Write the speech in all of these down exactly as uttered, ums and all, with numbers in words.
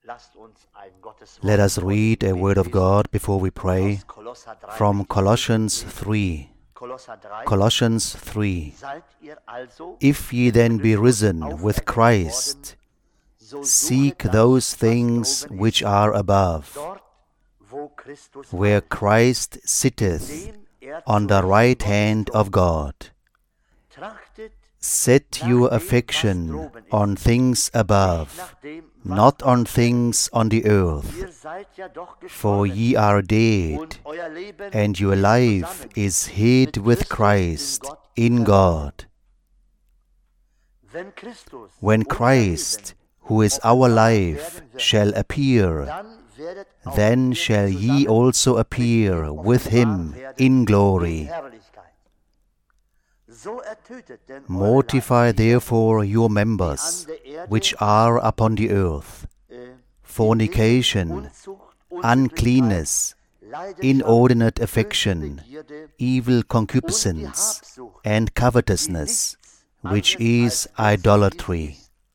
Let us read a word of God before we pray from Colossians three. Colossians three. If ye then be risen with Christ, seek those things which are above, where Christ sitteth on the right hand of God. Set your affection on things above, not on things on the earth. For ye are dead, and your life is hid with Christ in God. When Christ, who is our life, shall appear, then shall ye also appear with him in glory. Mortify therefore your members which are upon the earth, fornication, uncleanness, inordinate affection, evil concupiscence, and covetousness, which is idolatry.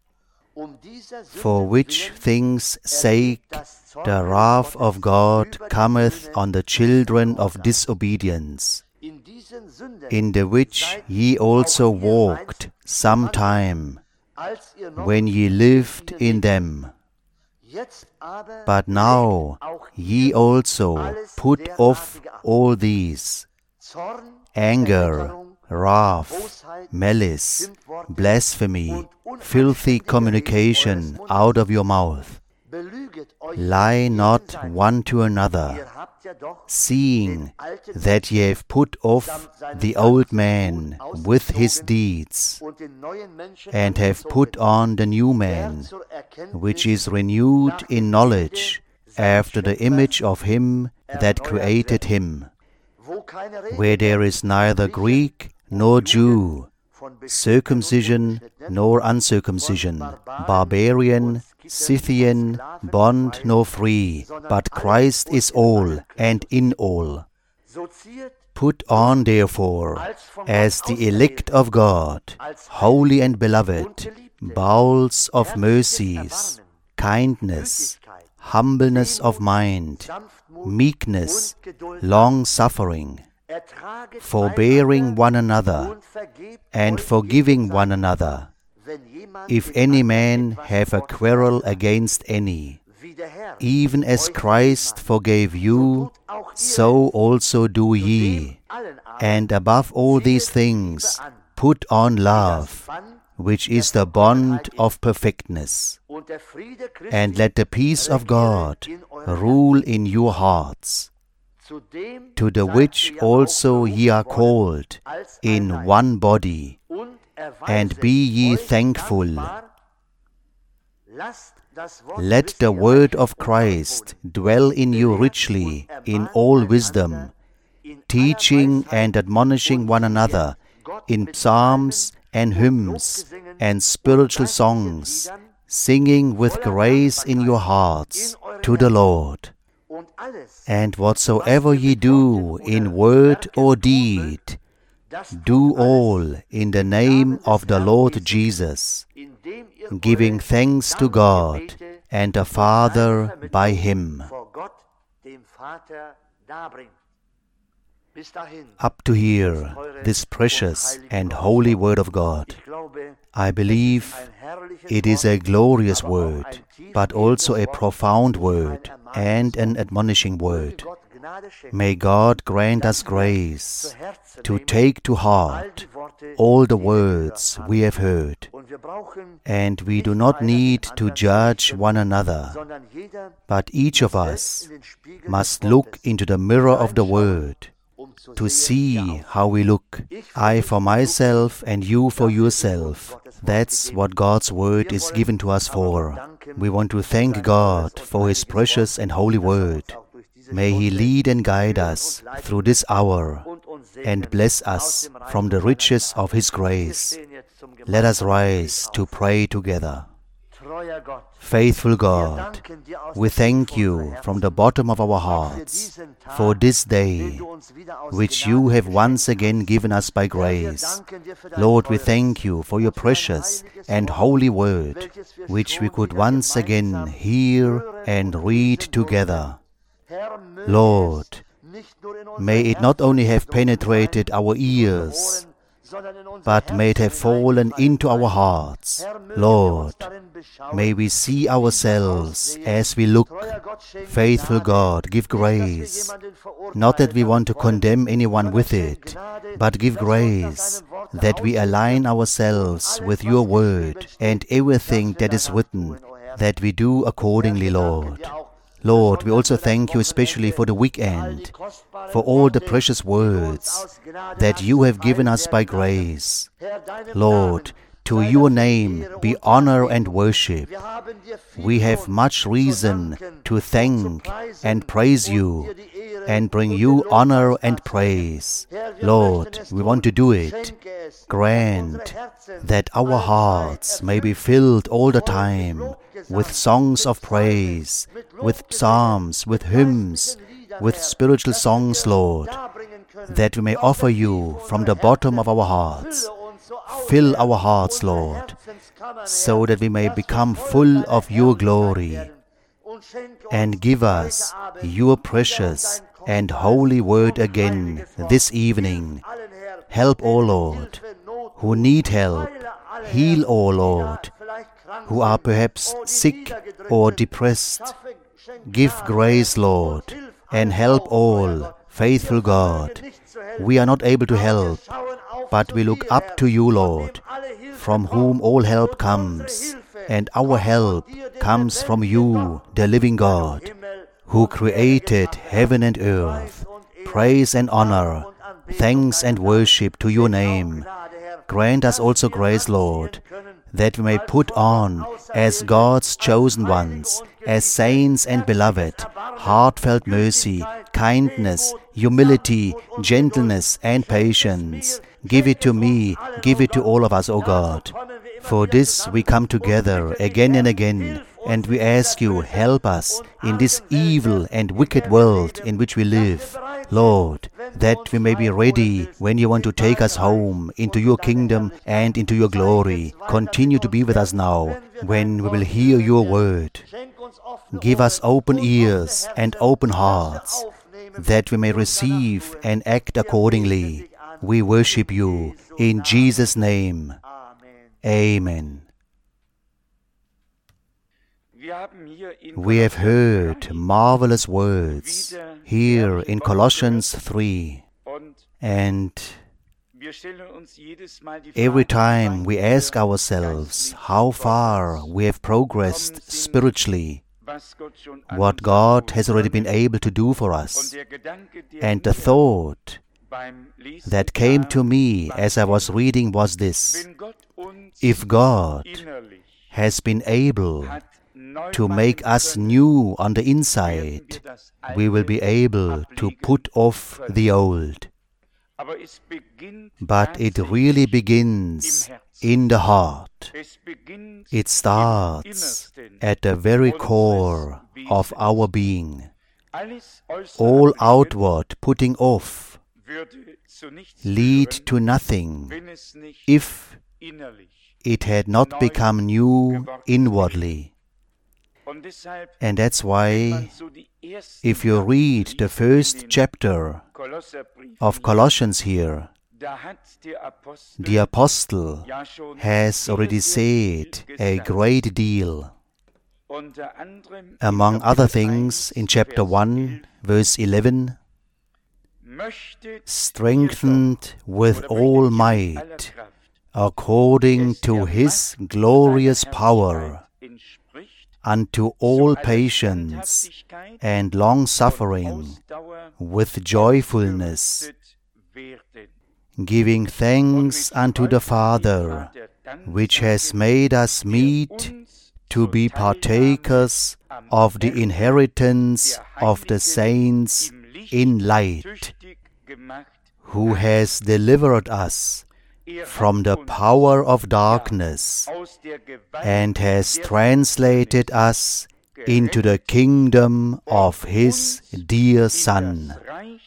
For which things' sake the wrath of God cometh on the children of disobedience, in the which ye also walked sometime, when ye lived in them. But now ye also put off all these: anger, wrath, malice, blasphemy, filthy communication out of your mouth. Lie not one to another, seeing that ye have put off the old man with his deeds, and have put on the new man, which is renewed in knowledge after the image of him that created him, where there is neither Greek nor Jew, circumcision nor uncircumcision, barbarian, Scythian, bond nor free, but Christ is all and in all. Put on therefore, as the elect of God, holy and beloved, bowels of mercies, kindness, humbleness of mind, meekness, long-suffering, forbearing one another, and forgiving one another, if any man have a quarrel against any. Even as Christ forgave you, so also do ye. And above all these things, put on love, which is the bond of perfectness. And let the peace of God rule in your hearts, to the which also ye are called in one body, and be ye thankful. Let the word of Christ dwell in you richly in all wisdom, teaching and admonishing one another in psalms and hymns and spiritual songs, singing with grace in your hearts to the Lord. And whatsoever ye do in word or deed, do all in the name of the Lord Jesus, giving thanks to God and the Father by Him. Up to here, this precious and holy Word of God, I believe it is a glorious word, but also a profound word and an admonishing word. May God grant us grace to take to heart all the words we have heard. And we do not need to judge one another, but each of us must look into the mirror of the Word to see how we look. I for myself and you for yourself. That's what God's Word is given to us for. We want to thank God for His precious and holy Word. May He lead and guide us through this hour and bless us from the riches of His grace. Let us rise to pray together. Faithful God, we thank you from the bottom of our hearts for this day, which you have once again given us by grace. Lord, we thank you for your precious and holy word, which we could once again hear and read together. Lord, may it not only have penetrated our ears, but may it have fallen into our hearts. Lord, may we see ourselves as we look. Faithful God, give grace. Not that we want to condemn anyone with it, but give grace that we align ourselves with your word and everything that is written, that we do accordingly, Lord. Lord, we also thank you especially for the weekend, for all the precious words that you have given us by grace. Lord, to your name be honor and worship. We have much reason to thank and praise you and bring you honor and praise. Lord, we want to do it. Grant that our hearts may be filled all the time with songs of praise, with psalms, with hymns, with spiritual songs, Lord, that we may offer you from the bottom of our hearts. Fill our hearts, Lord, so that we may become full of your glory, and give us your precious and holy word again this evening. Help, O Lord, who need help. Heal, O Lord, who are perhaps sick or depressed. Give grace, Lord, and help all. Faithful God, we are not able to help, but we look up to you, Lord, from whom all help comes, and our help comes from you, the living God, who created heaven and earth. Praise and honor, thanks and worship to your name. Grant us also grace, Lord, that we may put on, as God's chosen ones, as saints and beloved, heartfelt mercy, kindness, humility, gentleness, and patience. Give it to me, give it to all of us, O God. For this we come together again and again, and we ask you, help us in this evil and wicked world in which we live. Lord, that we may be ready when you want to take us home into your kingdom and into your glory. Continue to be with us now, when we will hear your word. Give us open ears and open hearts, that we may receive and act accordingly. We worship you in Jesus' name. Amen. We have heard marvelous words here in Colossians three, and every time we ask ourselves how far we have progressed spiritually, what God has already been able to do for us. And the thought that came to me as I was reading was this: if God has been able to make us new on the inside, we will be able to put off the old. But it really begins in the heart. It starts at the very core of our being. All outward putting off lead to nothing if it had not become new inwardly. And that's why, if you read the first chapter of Colossians here, the apostle has already said a great deal. Among other things, in chapter one, verse eleven, strengthened with all might, according to his glorious power, unto all patience and long-suffering with joyfulness, giving thanks unto the Father, which has made us meet to be partakers of the inheritance of the saints in light, who has delivered us from the power of darkness and has translated us into the kingdom of His dear Son.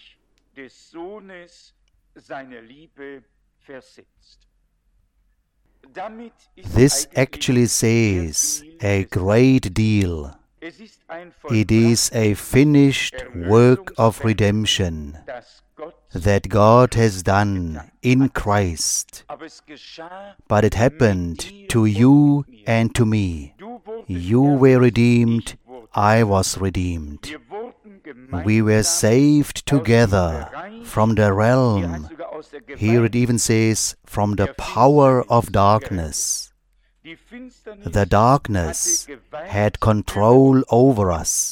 This actually says a great deal. It is a finished work of redemption that God has done in Christ. But it happened to you and to me. You were redeemed, I was redeemed. We were saved together from the realm. Here it even says, from the power of darkness. The darkness had control over us.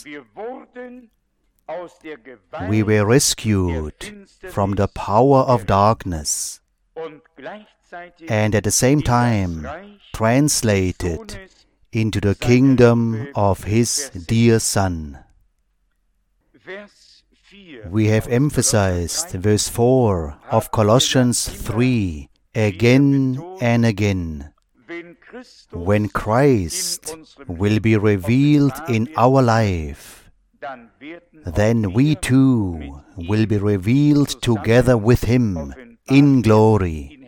We were rescued from the power of darkness and at the same time translated into the kingdom of His dear Son. We have emphasized verse four of Colossians three again and again. When Christ will be revealed in our life, then we too will be revealed together with Him in glory.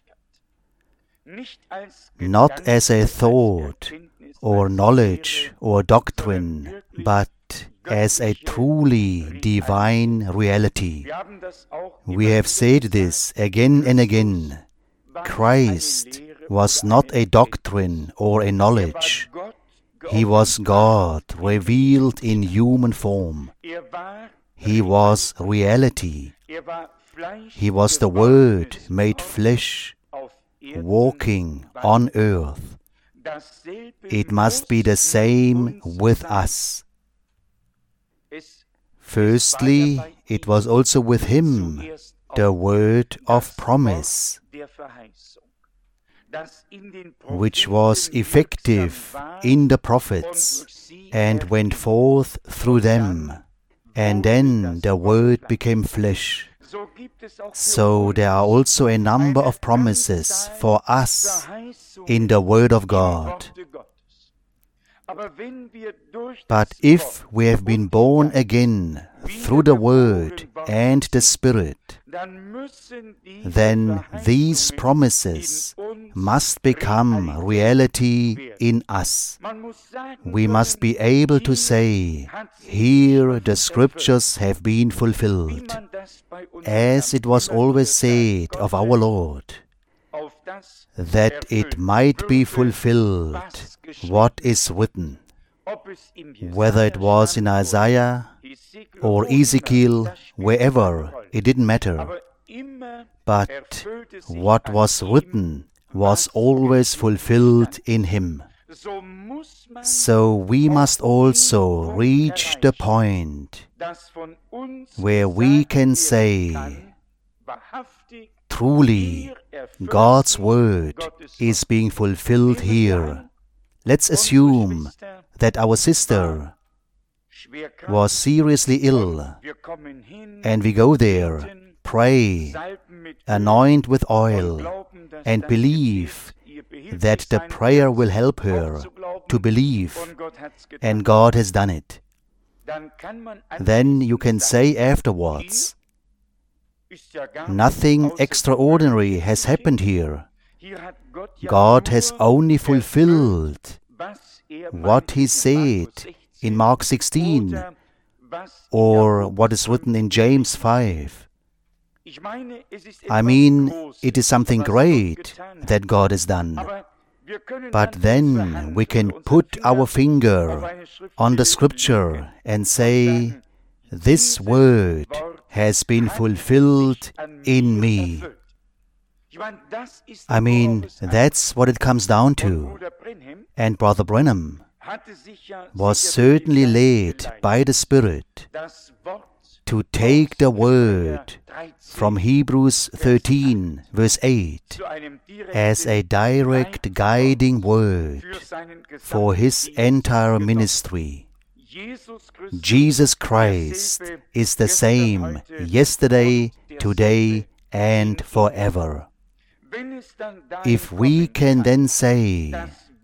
Not as a thought or knowledge or doctrine, but as a truly divine reality. We have said this again and again. Christ was not a doctrine or a knowledge. He was God revealed in human form. He was reality. He was the Word made flesh, walking on earth. It must be the same with us. Firstly, it was also with Him the word of promise, which was effective in the prophets and went forth through them. And then the Word became flesh. So there are also a number of promises for us in the Word of God. But if we have been born again through the Word and the Spirit, then these promises must become reality in us. We must be able to say, here the Scriptures have been fulfilled, as it was always said of our Lord, that it might be fulfilled what is written. Whether it was in Isaiah or Ezekiel, wherever, it didn't matter. But what was written was always fulfilled in Him. So we must also reach the point where we can say, truly, God's Word is being fulfilled here. Let's assume that our sister was seriously ill, and we go there, pray, anoint with oil, and believe that the prayer will help her to believe, and God has done it. Then you can say afterwards, nothing extraordinary has happened here. God has only fulfilled what He said in Mark sixteen, or what is written in James five. I mean, it is something great that God has done. But then we can put our finger on the Scripture and say, this word has been fulfilled in me. I mean, that's what it comes down to. And Brother Branham was certainly led by the Spirit to take the word from Hebrews thirteen, verse eight, as a direct guiding word for his entire ministry. Jesus Christ is the same yesterday, today, and forever. if we can then say,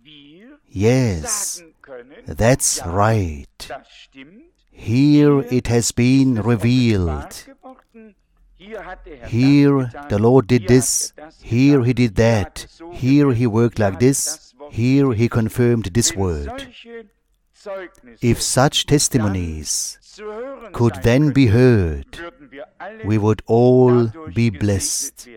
yes, that's right, here it has been revealed, here the Lord did this, here He did that, here He worked like this, here He confirmed this word. If such testimonies could then be heard, we would all be blessed.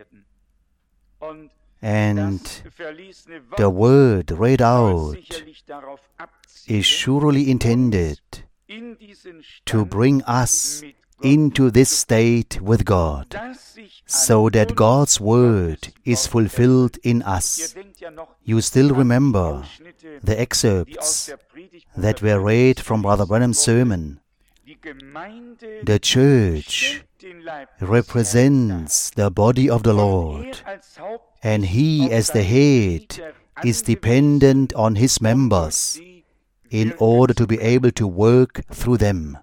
And the word read out is surely intended to bring us into this state with God, so that God's word is fulfilled in us. You still remember the excerpts that were read from Brother Branham's sermon. The church represents the body of the Lord, and He as the head is dependent on His members in order to be able to work through them.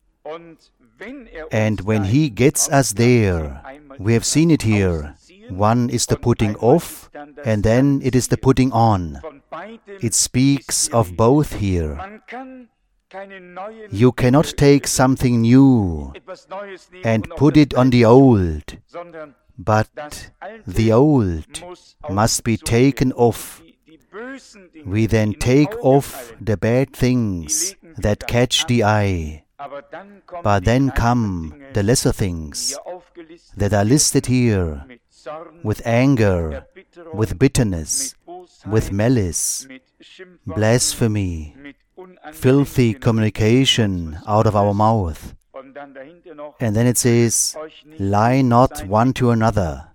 And when He gets us there, we have seen it here. One is the putting off, and then it is the putting on. It speaks of both here. You cannot take something new and put it on the old, but the old must be taken off. We then take off the bad things that catch the eye, but then come the lesser things that are listed here, with anger, with bitterness, with malice, blasphemy, filthy communication out of our mouth. And then it says, lie not one to another,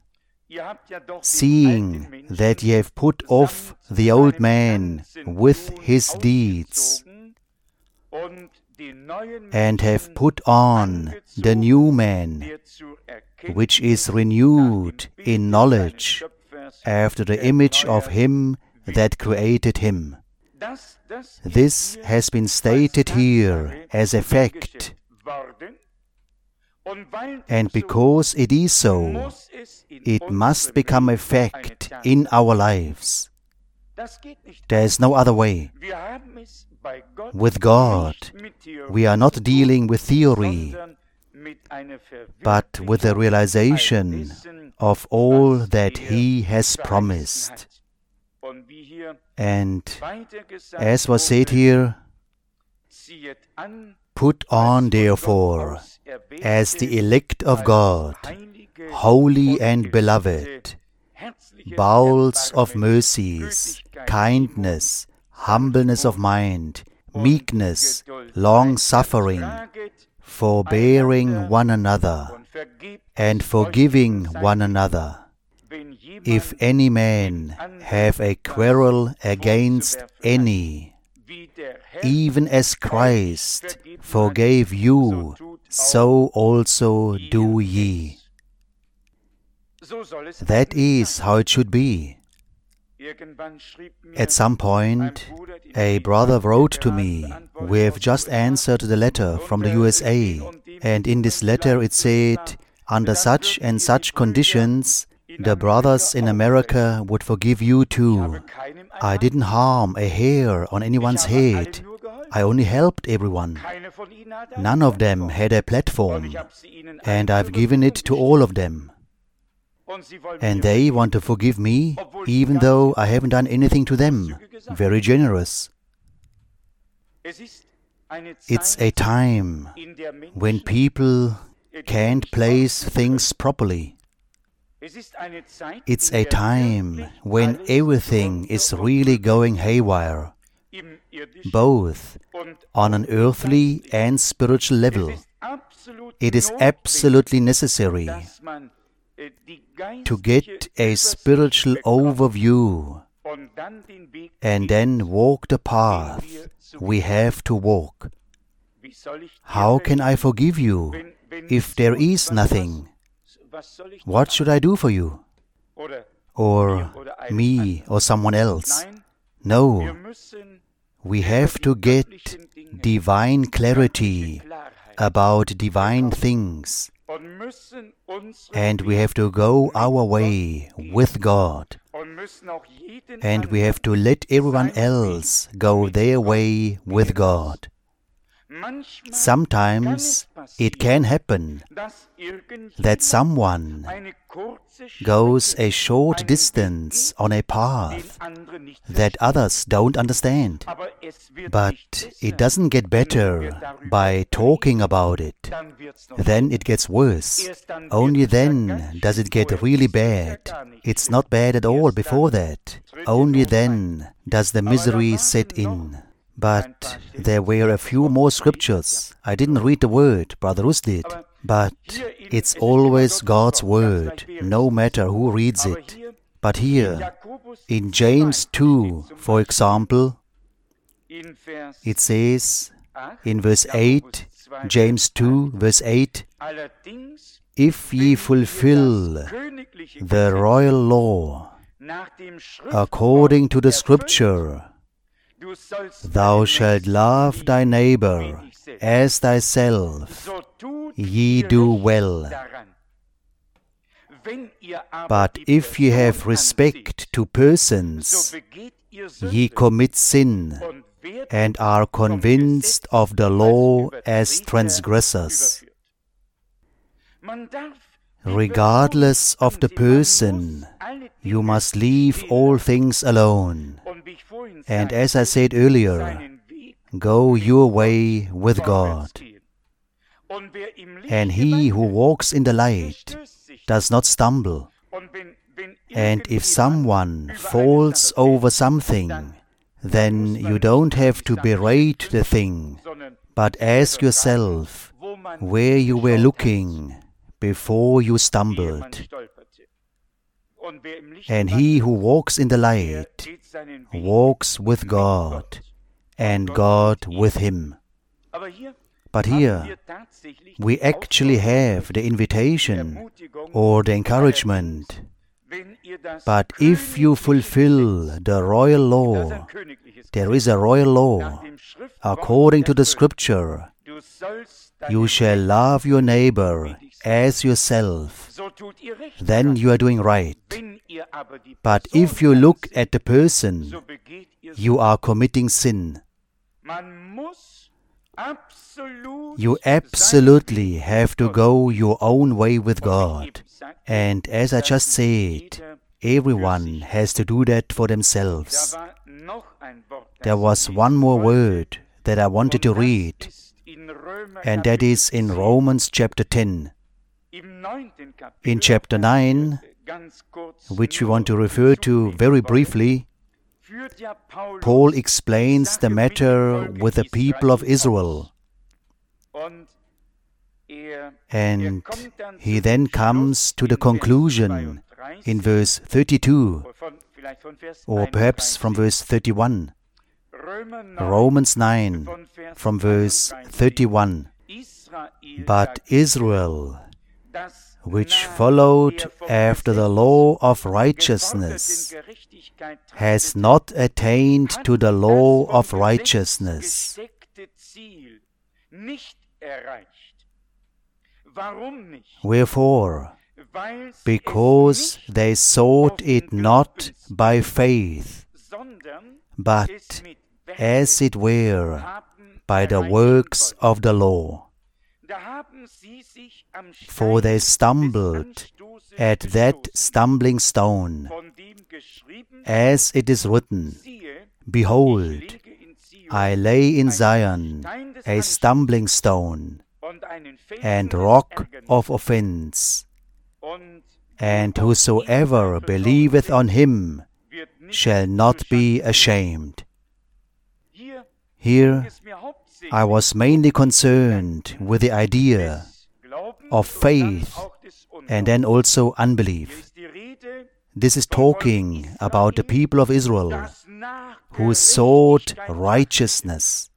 seeing that ye have put off the old man with his deeds, and have put on the new man, which is renewed in knowledge after the image of Him that created him. This has been stated here as a fact, and because it is so, it must become a fact in our lives. There is no other way. With God, we are not dealing with theory, but with the realization of all that He has promised. And as was said here, put on therefore, as the elect of God, holy and beloved, bowels of mercies, kindness, humbleness of mind, meekness, long-suffering, forbearing one another, and forgiving one another. If any man have a quarrel against any, even as Christ forgave you, so also do ye. That is how it should be. At some point, a brother wrote to me, we have just answered the letter from the U S A, and in this letter it said, under such and such conditions, the brothers in America would forgive you too. I didn't harm a hair on anyone's head. I only helped everyone. None of them had a platform, and I've given it to all of them. And they want to forgive me, even though I haven't done anything to them. Very generous. It's a time when people can't place things properly. It's a time when everything is really going haywire, both on an earthly and spiritual level. It is absolutely necessary to get a spiritual overview and then walk the path we have to walk. How can I forgive you if there is nothing? What should I do for you? Or me or someone else? No. We have to get divine clarity about divine things. and we have to go our way with God, and we have to let everyone else go their way with God. Sometimes it can happen that someone goes a short distance on a path that others don't understand. But it doesn't get better by talking about it. Then it gets worse. Only then does it get really bad. It's not bad at all before that. Only then does the misery set in. But there were a few more scriptures. I didn't read the word, Brother Rus did. But it's always God's word, no matter who reads it. But here, in James two, for example, it says, in verse eight, James two, verse eight, "If ye fulfill the royal law according to the Scripture, thou shalt love thy neighbor as thyself, ye do well. But if ye have respect to persons, ye commit sin, and are convinced of the law as transgressors." Regardless of the person, you must leave all things alone. And as I said earlier, go your way with God. And he who walks in the light does not stumble. And if someone falls over something, then you don't have to berate the thing, but ask yourself where you were looking before you stumbled. And he who walks in the light walks with God, and God with him. But here, we actually have the invitation or the encouragement. But if you fulfill the royal law, there is a royal law, according to the Scripture, you shall love your neighbor as yourself, then you are doing right. But if you look at the person, you are committing sin. You absolutely have to go your own way with God. And as I just said, everyone has to do that for themselves. There was one more word that I wanted to read, and that is in Romans chapter ten. In chapter nine, which we want to refer to very briefly, Paul explains the matter with the people of Israel. And he then comes to the conclusion in verse thirty-two, or perhaps from verse thirty-one. Romans nine, from verse thirty-one. "But Israel, which followed after the law of righteousness, has not attained to the law of righteousness." Wherefore? Because they sought it not by faith, but as it were by the works of the law. For they stumbled at that stumbling stone, as it is written, "Behold, I lay in Zion a stumbling stone, and rock of offense, and whosoever believeth on him shall not be ashamed." Here, I was mainly concerned with the idea of faith and then also unbelief. This is talking about the people of Israel who sought righteousness.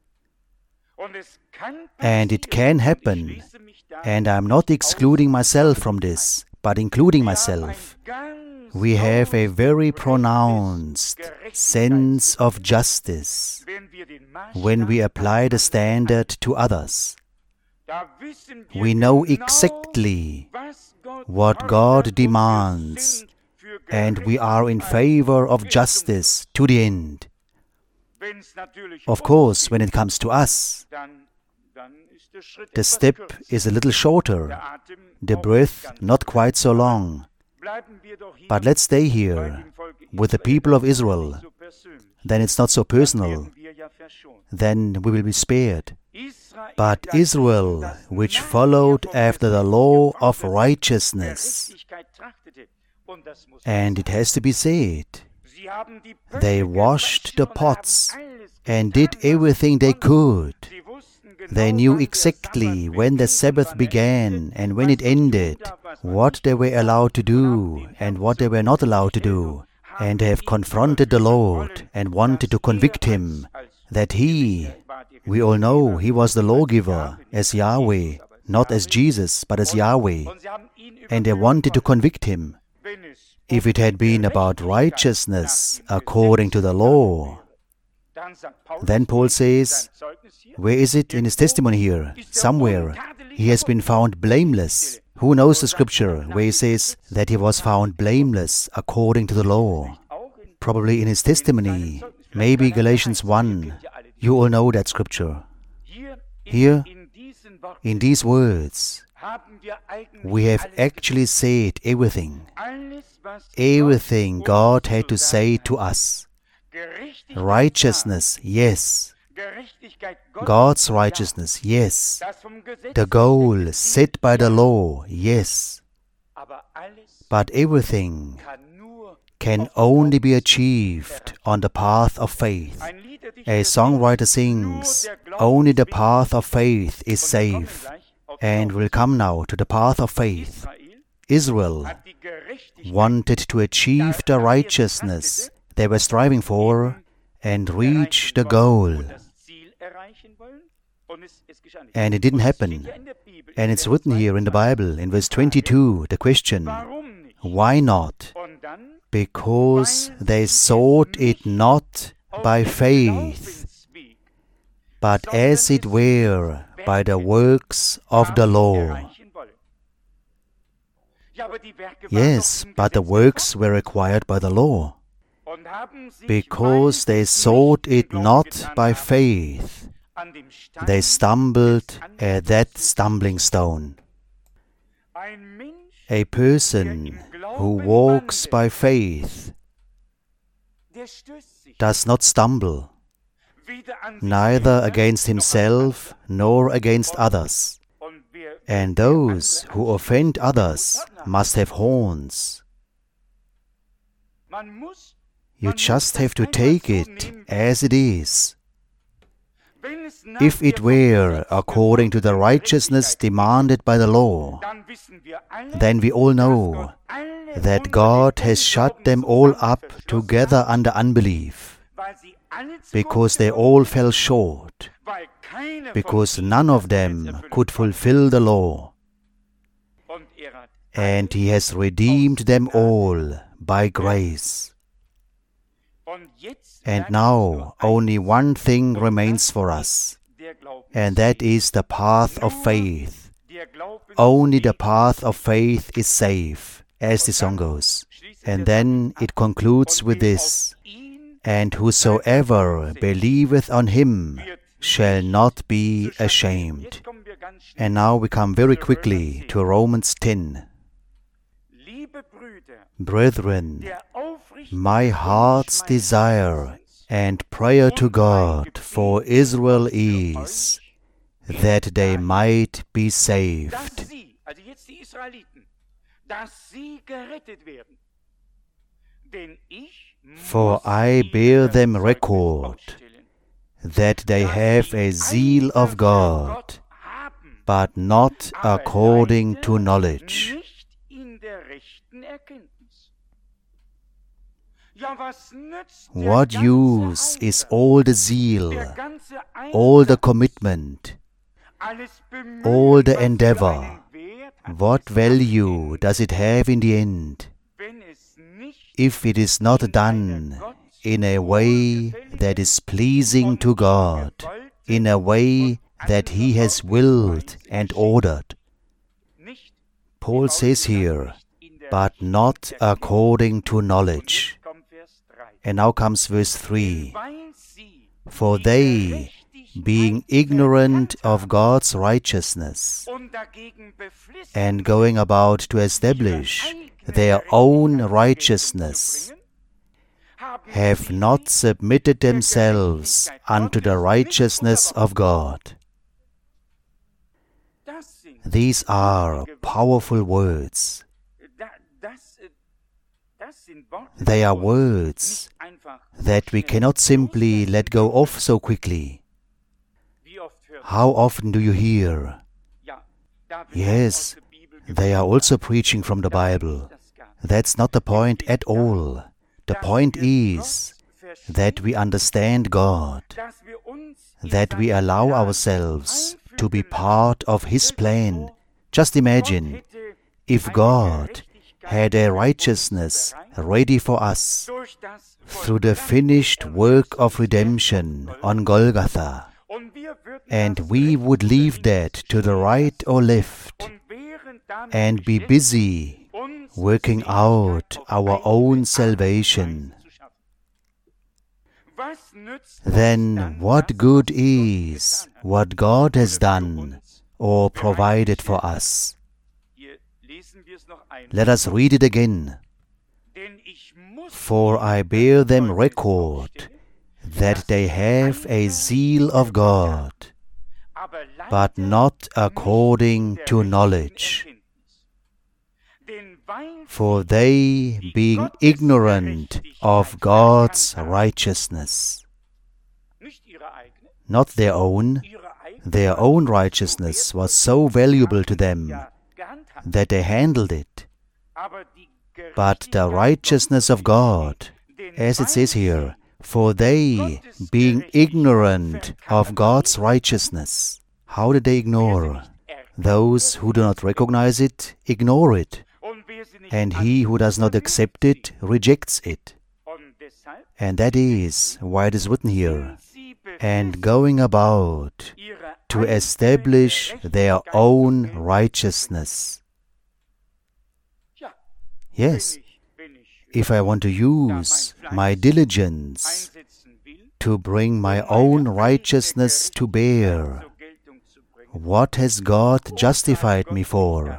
And it can happen, and I'm not excluding myself from this, but including myself. We have a very pronounced sense of justice when we apply the standard to others. we know exactly what God demands, and we are in favor of justice to the end. Of course, when it comes to us, the step is a little shorter, the breath not quite so long. But let's stay here with the people of Israel. Then it's not so personal. Then we will be spared. But Israel, which followed after the law of righteousness, and it has to be said, they washed the pots and did everything they could. They knew exactly when the Sabbath began and when it ended, what they were allowed to do and what they were not allowed to do. And they have confronted the Lord and wanted to convict Him that He, we all know, He was the lawgiver as Yahweh, not as Jesus, but as Yahweh. And they wanted to convict Him. If it had been about righteousness according to the law, then Paul says, where is it in his testimony here? Somewhere. He has been found blameless. Who knows the scripture where he says that he was found blameless according to the law? Probably in his testimony. Maybe Galatians one. You all know that scripture. Here, in these words, we have actually said everything. Everything God had to say to us. Righteousness, yes. God's righteousness, yes. The goal set by the law, yes. But everything can only be achieved on the path of faith. A songwriter sings, only the path of faith is safe. And we'll come now to the path of faith. Israel wanted to achieve the righteousness they were striving for and reach the goal. And it didn't happen. And it's written here in the Bible, in verse twenty-two, the question, why not? Because they sought it not by faith, but as it were by the works of the law. Yes, but the works were required by the law, because they sought it not by faith. They stumbled at that stumbling stone. A person who walks by faith does not stumble, neither against himself nor against others. And those who offend others must have horns. You just have to take it as it is. If it were according to the righteousness demanded by the law, then we all know that God has shut them all up together under unbelief, because they all fell short, because none of them could fulfill the law. And He has redeemed them all by grace. And now only one thing remains for us, and that is the path of faith. Only the path of faith is safe, as the song goes. And then it concludes with this, and whosoever believeth on Him shall not be ashamed. And now we come very quickly to Romans ten. Brethren, my heart's desire and prayer to God for Israel is that they might be saved. For I bear them record that they have a zeal of God, but not according to knowledge. What use is all the zeal, all the commitment, all the endeavor? What value does it have in the end if it is not done in a way that is pleasing to God, in a way that he has willed and ordered. Paul says here, but not according to knowledge. And now comes verse three. For they, being ignorant of God's righteousness, and going about to establish their own righteousness, have not submitted themselves unto the righteousness of God. These are powerful words. They are words that we cannot simply let go of so quickly. How often do you hear? Yes, they are also preaching from the Bible. That's not the point at all. The point is that we understand God, that we allow ourselves to be part of His plan. Just imagine if God had a righteousness ready for us through the finished work of redemption on Golgotha, and we would leave that to the right or left and be busy working out our own salvation. Then what good is what God has done or provided for us? Let us read it again. For I bear them record that they have a zeal of God, but not according to knowledge. For they, being ignorant of God's righteousness, not their own, their own righteousness was so valuable to them that they handled it. But the righteousness of God, as it says here, for they, being ignorant of God's righteousness, how did they ignore? Those who do not recognize it, ignore it. And he who does not accept it, rejects it. And that is why it is written here, and going about to establish their own righteousness. Yes, if I want to use my diligence to bring my own righteousness to bear, what has God justified me for?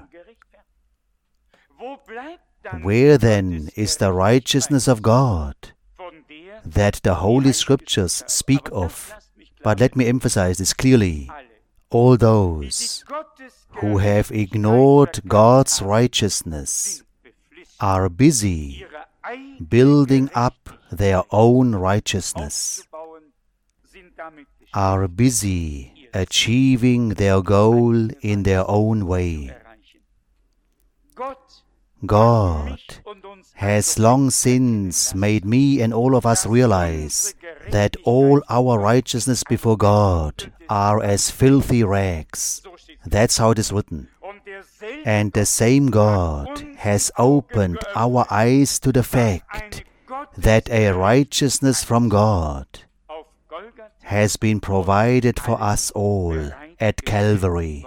Where then is the righteousness of God that the Holy Scriptures speak of? But let me emphasize this clearly. All those who have ignored God's righteousness are busy building up their own righteousness, are busy achieving their goal in their own way. God has long since made me and all of us realize that all our righteousness before God are as filthy rags. That's how it is written. And the same God has opened our eyes to the fact that a righteousness from God has been provided for us all at Calvary.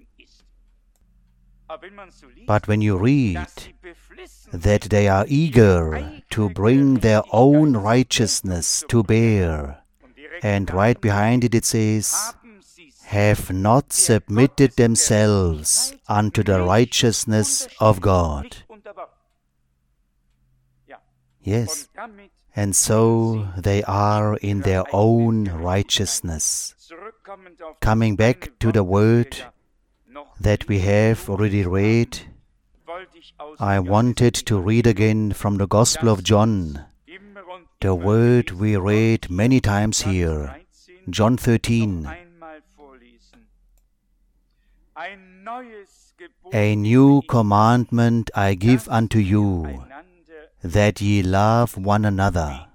But when you read that they are eager to bring their own righteousness to bear, and right behind it it says, have not submitted themselves unto the righteousness of God. Yes, and so they are in their own righteousness. Coming back to the word that we have already read, I wanted to read again from the Gospel of John, the word we read many times here, John thirteen. A new commandment I give unto you, that ye love one another.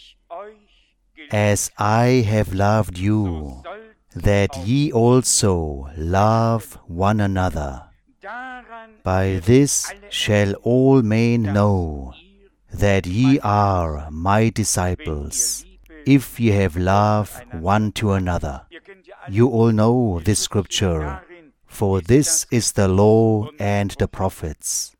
As I have loved you, that ye also love one another. By this shall all men know that ye are my disciples, if ye have love one to another. You all know this scripture, for this is the law and the prophets.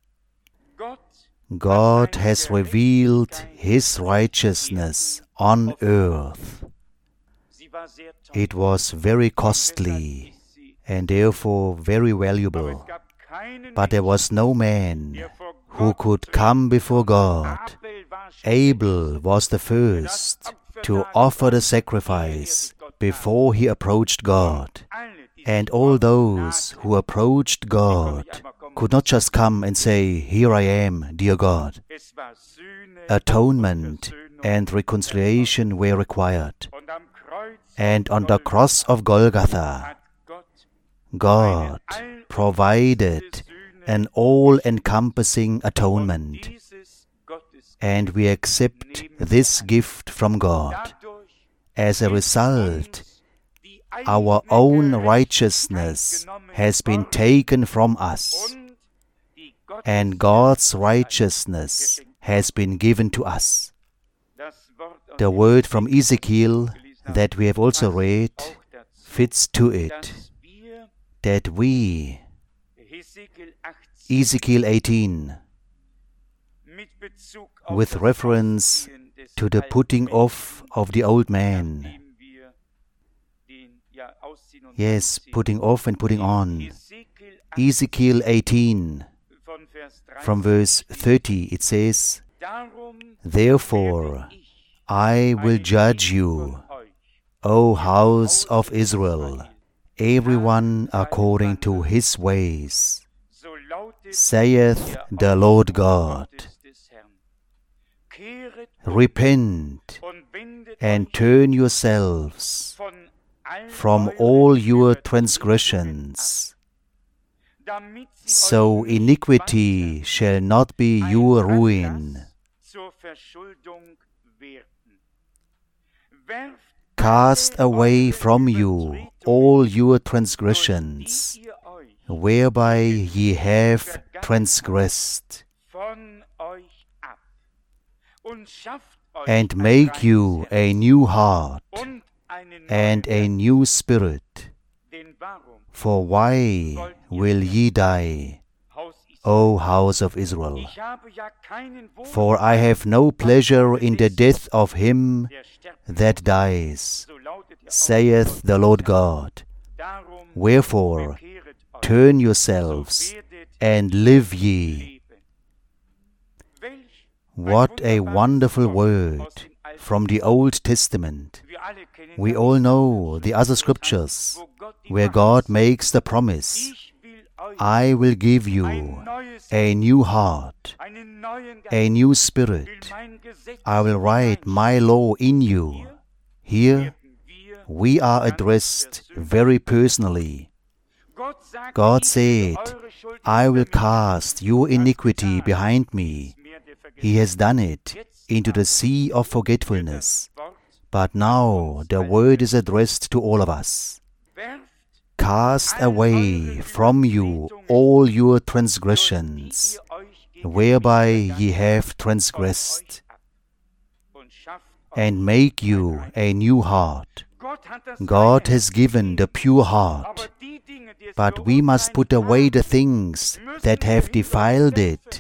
God has revealed His righteousness on earth. It was very costly and therefore very valuable. But there was no man who could come before God. Abel was the first to offer the sacrifice before he approached God. And all those who approached God could not just come and say, "Here I am, dear God." Atonement and reconciliation were required. And on the cross of Golgotha, God provided an all-encompassing atonement. And we accept this gift from God. As a result, our own righteousness has been taken from us, and God's righteousness has been given to us. The word from Ezekiel that we have also read fits to it, that we, Ezekiel eighteen, with reference to the putting off of the old man, yes, putting off and putting on. Ezekiel eighteen, from verse thirty, it says, "Therefore I will judge you, O house of Israel, everyone according to his ways, saith the Lord God. Repent and turn yourselves from all your transgressions, so iniquity shall not be your ruin. Cast away from you all your transgressions, whereby ye have transgressed, and make you a new heart and a new spirit. For why will ye die, O house of Israel? For I have no pleasure in the death of him that dies, saith the Lord God. Wherefore, turn yourselves and live ye." What a wonderful word from the Old Testament. We all know the other scriptures where God makes the promise, "I will give you a new heart, a new spirit. I will write my law in you." Here we are addressed very personally. God said, "I will cast your iniquity behind me." He has done it into the sea of forgetfulness. But now the word is addressed to all of us. Cast away from you all your transgressions, whereby ye have transgressed, and make you a new heart. God has given the pure heart, but we must put away the things that have defiled it,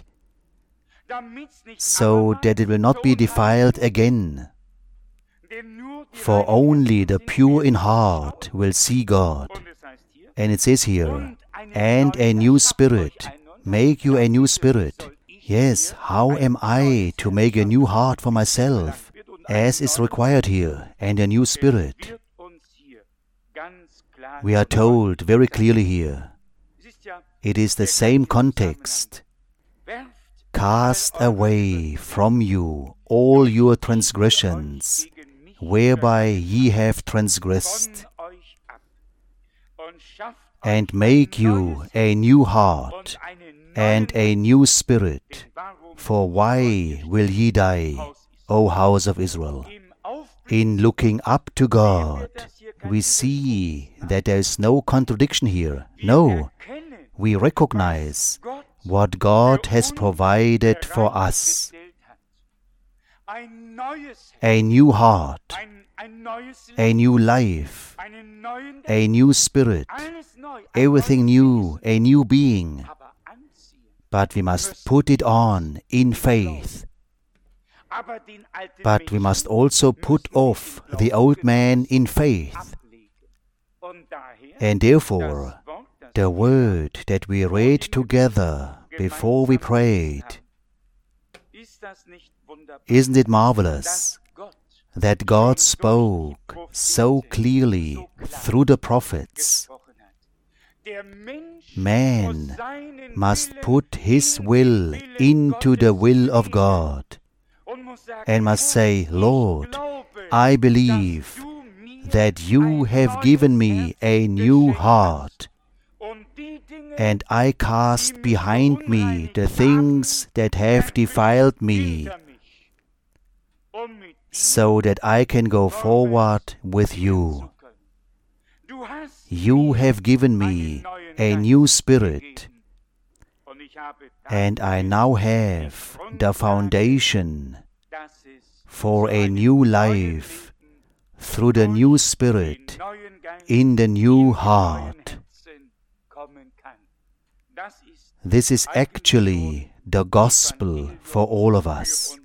so that it will not be defiled again. For only the pure in heart will see God. And it says here, "And a new spirit." Make you a new spirit. Yes, how am I to make a new heart for myself, as is required here, and a new spirit? We are told very clearly here, it is the same context. "Cast away from you all your transgressions, whereby ye have transgressed, and make you a new heart and a new spirit. For why will ye die, O house of Israel?" In looking up to God, we see that there is no contradiction here. No, we recognize what God has provided for us. A new heart, a new life, a new spirit, everything new, a new being. But we must put it on in faith. But we must also put off the old man in faith. And therefore, the word that we read together before we prayed, isn't it marvelous that God spoke so clearly through the prophets? Man must put his will into the will of God and must say, Lord, I believe that you have given me a new heart, and I cast behind me the things that have defiled me, so that I can go forward with you. You have given me a new spirit, and I now have the foundation for a new life through the new spirit in the new heart. This is actually the gospel for all of us.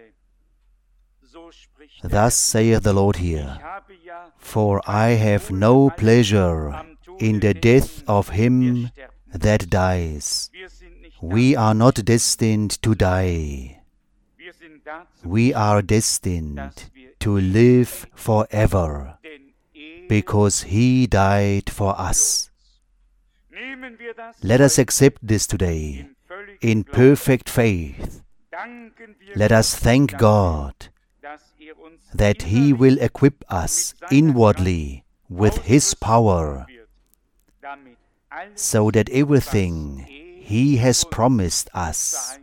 Thus saith the Lord here, for I have no pleasure in the death of him that dies. We are not destined to die. We are destined to live forever, because he died for us. Let us accept this today in perfect faith. Let us thank God that he will equip us inwardly with his power, so that everything he has promised us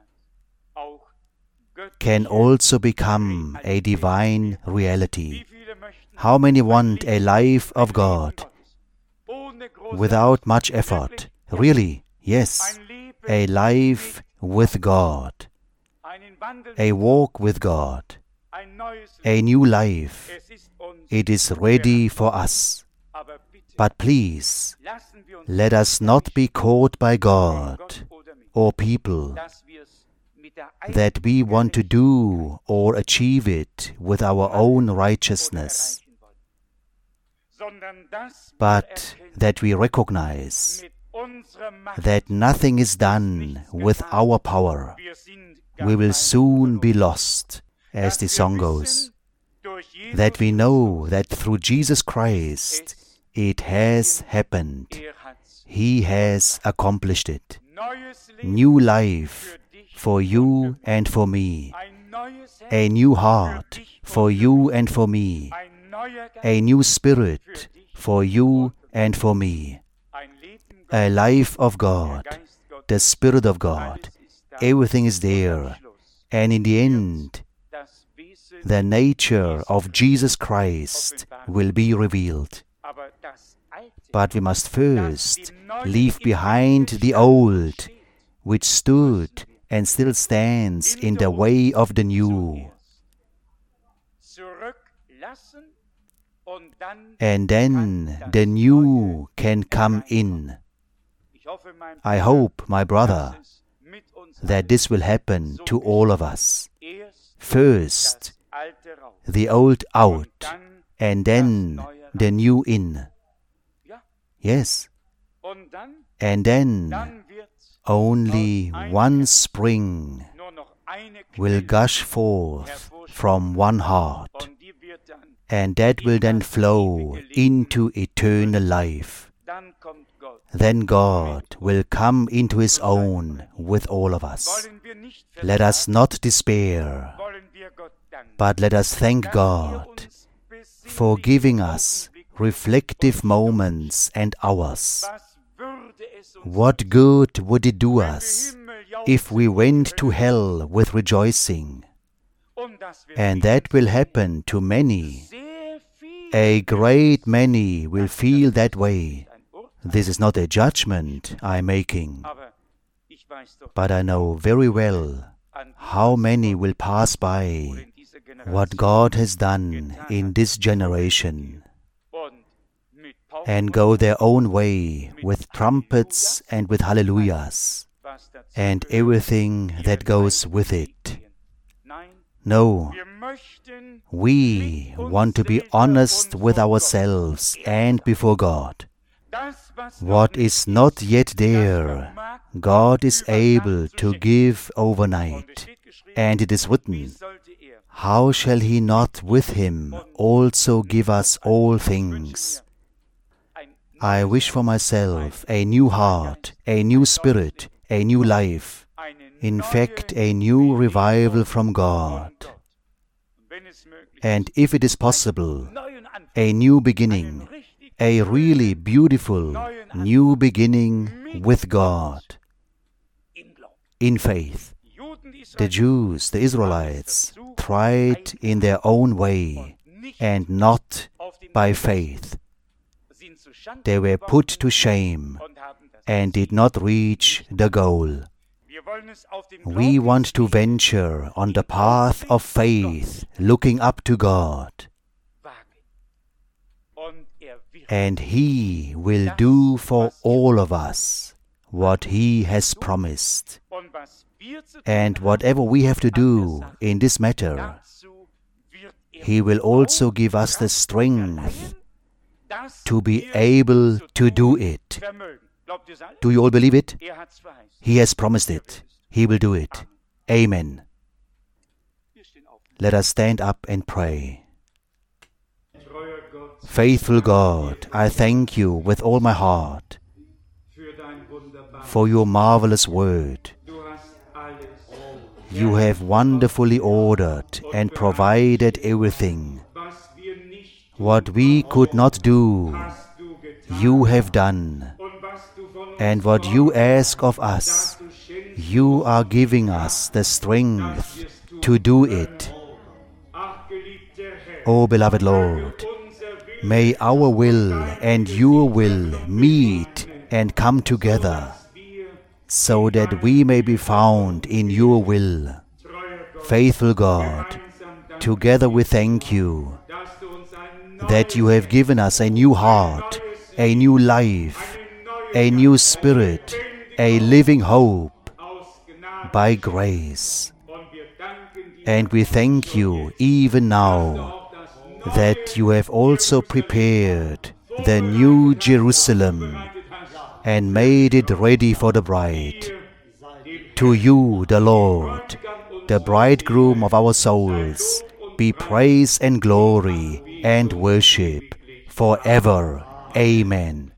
can also become a divine reality. How many want a life of God without much effort? Really, yes, a life with God, a walk with God, a new life. It is ready for us. But please, let us not be caught by God or people that we want to do or achieve it with our own righteousness, but that we recognize that nothing is done with our power. We will soon be lost, as the song goes. That we know that through Jesus Christ it has happened. He has accomplished it. New life for you and for me. A new heart for you and for me. A new spirit for you and for me. A life of God, the Spirit of God. Everything is there. And in the end, the nature of Jesus Christ will be revealed. But we must first leave behind the old, which stood and still stands in the way of the new. And then the new can come in. I hope, my brother, that this will happen to all of us. First, the old out, and then the new in. Yes. And then only one spring will gush forth from one heart, and that will then flow into eternal life. Then God will come into his own with all of us. Let us not despair, but let us thank God for giving us reflective moments and hours. What good would it do us if we went to hell with rejoicing? And that will happen to many. A great many will feel that way. This is not a judgment I am making, but I know very well how many will pass by what God has done in this generation, and go their own way with trumpets and with hallelujahs and everything that goes with it. No, we want to be honest with ourselves and before God. What is not yet there, God is able to give overnight. And it is written, how shall He not with Him also give us all things? I wish for myself a new heart, a new spirit, a new life, in fact a new revival from God. And if it is possible, a new beginning, a really beautiful new beginning with God, in faith. The Jews, the Israelites, tried in their own way and not by faith. They were put to shame and did not reach the goal. We want to venture on the path of faith, looking up to God. And He will do for all of us what He has promised. And whatever we have to do in this matter, He will also give us the strength to be able to do it. Do you all believe it? He has promised it. He will do it. Amen. Let us stand up and pray. Faithful God, I thank You with all my heart for Your marvelous word. You have wonderfully ordered and provided everything. What we could not do, You have done. And what You ask of us, You are giving us the strength to do it. O beloved Lord, may our will and Your will meet and come together, so that we may be found in Your will. Faithful God, together we thank You that You have given us a new heart, a new life, a new spirit, a living hope by grace. And we thank You even now that You have also prepared the new Jerusalem and made it ready for the bride. To You, the Lord, the bridegroom of our souls, be praise and glory and worship forever. Amen.